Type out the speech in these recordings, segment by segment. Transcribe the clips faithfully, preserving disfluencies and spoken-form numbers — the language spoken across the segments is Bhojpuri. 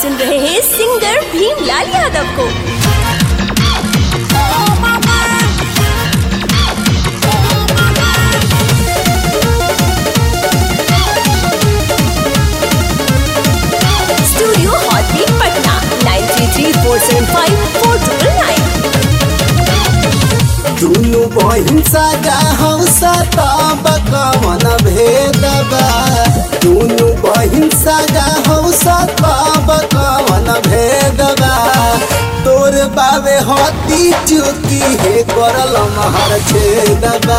सुन रहे हैं सिंगर भीमलाल यादव को। Studio hot beat Patna nine three three four seven five four triple nine. दुनु बहिन सागा हौसा तब कवन भेदबा दुनु बहिन सागा हौसा तब कवन भेदबा तोर बाबे हती चुकी हे करल महर छेदबा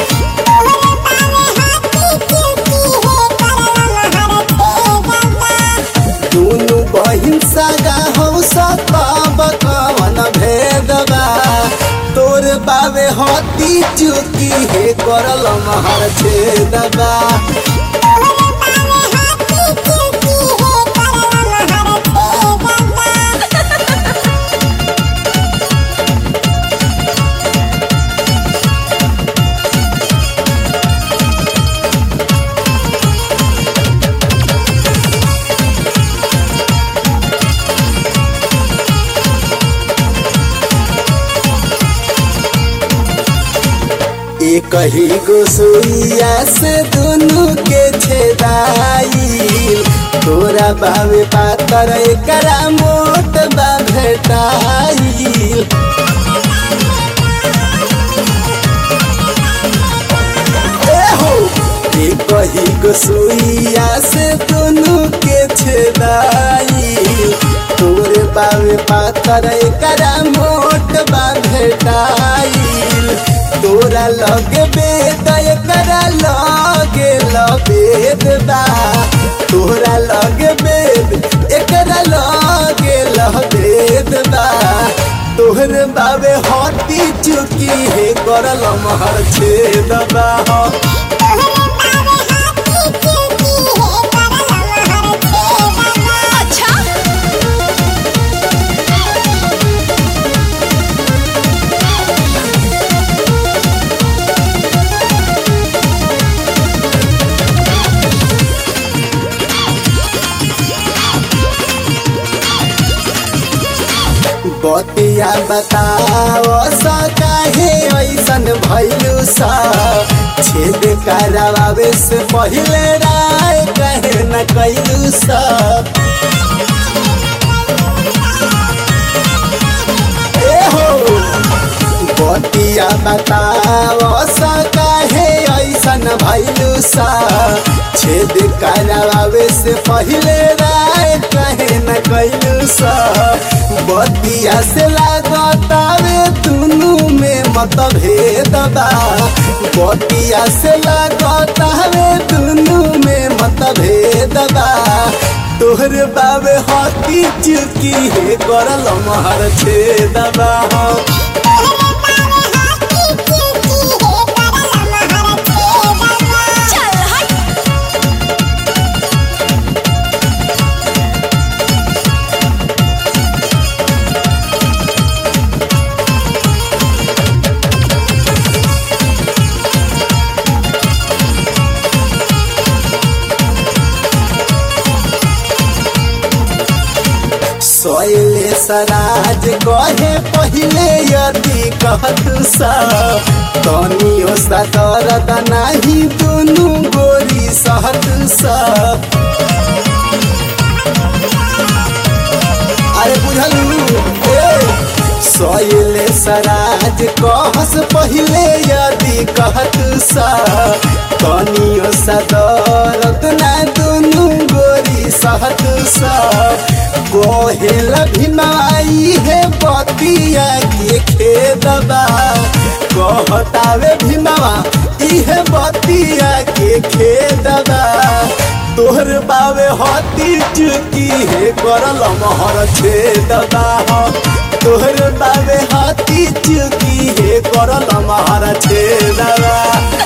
दुनु बहिन सागा हौसा तब कवन भेदबा तोर बाबे हती चुकी हे करल महर छेदबा एक ही गोसुइया से दुनु के छेदाई तोरा बाबे पातर एकरा मोट बा भेटाई एहो एक ही गोसुइया से दुनु के छेदाई तोरे बाबे पातर एकरा मोट बा भेटाई तोरा लगे बेद एकरा लगे लबेद बा तोरा लगे बेद एकरा लगे लबेद बा तोहर बाबे हती चुकी हे करल महर छेदबा बतिया बताओ सा काहे ऐसन भइलू सा छेद करावे से पहिले राय कहे न कैलू सा एहो बतिया बताओ सा काहे ऐसन भइलू सा छेद करावे से पहिले राय कहे न कैलू सा बतिया से लागतावे दुनु में मतभेद बा बतिया से लागतावे दुनु में मतभेद बा तोहर बाबे हती चुकी हे करल महर छेदबा सोयले सराज कहे पहिले यदि कहतु सा तनियो सा दर्द नाही दुनु गोरी सहतु सा अरे बुझलू सोयले सराज कहस पहिले यदि कहतु सा तनियो सा दर्द ना दुनु गोरी सहतु सा कोहेल भिमाई है बतिया के खेदबा कहतावे भीमावा इहे बतिया के खेदबा तोहर बाबे हती चुकी हे करल महर छेदबा तोहर बाबे हती चुकी हे करल महर छेदबा।